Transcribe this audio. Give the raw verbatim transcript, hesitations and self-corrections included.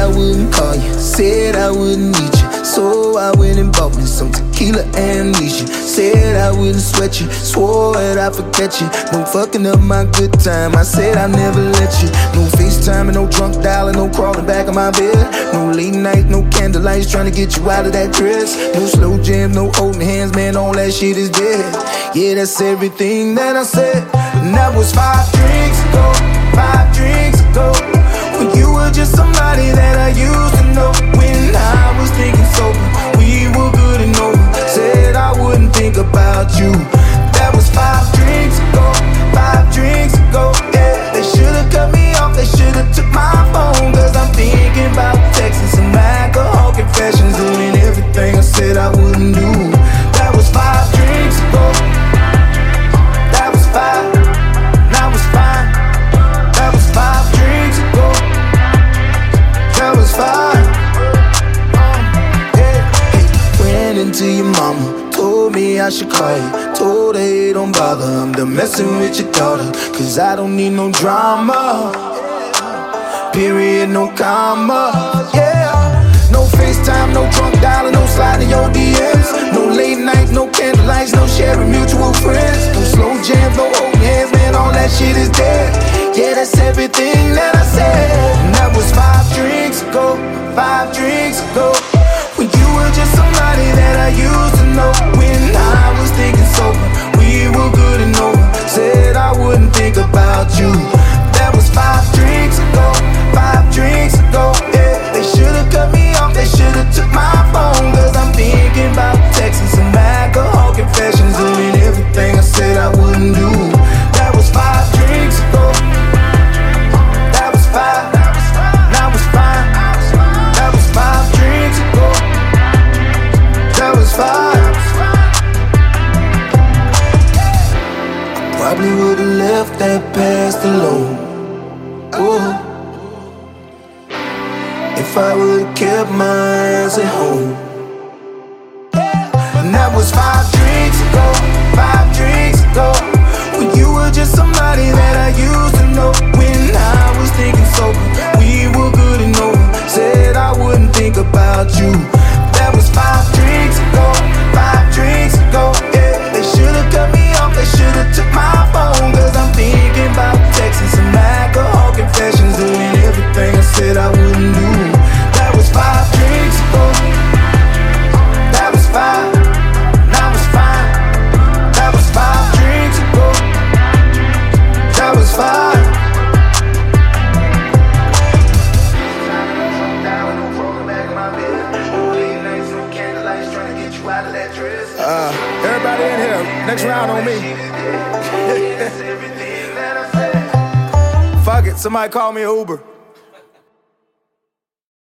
I wouldn't call you, said I wouldn't need you. So I went and bought me some tequila amnesia. Said I wouldn't sweat you, swore that I'd forget you. No fucking up my good time, I said I'd never let you. No FaceTime and no drunk dialing, no crawling back of my bed. No late night, no candlelights trying to get you out of that dress. No slow jam, no holding hands, man, all that shit is dead. Yeah, that's everything that I said. And that was five drinks ago, five drinks ago. When you were just somebody that I used to know. When I was thinking sober, we were good and over. Said I wouldn't think about you. That was five drinks ago, five drinks ago. Yeah, they should've cut me off, they should've took my phone. Cause I'm thinking about texting some alcohol confessions, doing everything I said I wouldn't do. That was five drinks ago. That was five, that was fine. That was five drinks ago. That was five. Yeah. Hey, ran into your mama, told me I should call you. Told her hey, don't bother, I'm done messing with your daughter. Cause I don't need no drama. Period, no comma. Yeah. No FaceTime, no drunk dialing, no sliding your D Ms. No late nights, no candlelights, no sharing mutual friends. No slow jams, no open hands, man, all that shit is dead. Yeah, that's everything that I said. And that was five drinks ago, five drinks ago. When you were just somebody that I used to know. When I was thinking sober, we were good and over. Said I wouldn't think about you. That was five drinks ago, five drinks ago. Yeah, they should've cut me off, they should've took my phone. Cause I'm thinking about texting some alcohol confessions, doing everything I said I wouldn't do. That was five drinks ago. That was five, that was fine. That was five drinks ago. That was five. Probably would've left that past alone. Ooh. If I would've kept my ass at home. And that was five drinks ago, five drinks ago. When you were just somebody that I used to know. When I was thinking sober, we were good and over. Said I wouldn't think about you. That was five drinks ago, five drinks ago. Yeah, they should've cut me off, they should've took my phone. Cause I'm thinking about texting some alcohol confessions, doing everything I said I wouldn't do. That was five drinks ago. That was five, that was fine. That was five drinks ago. That was five. Uh, everybody in here, next round on me. Fuck it, somebody call me an Uber.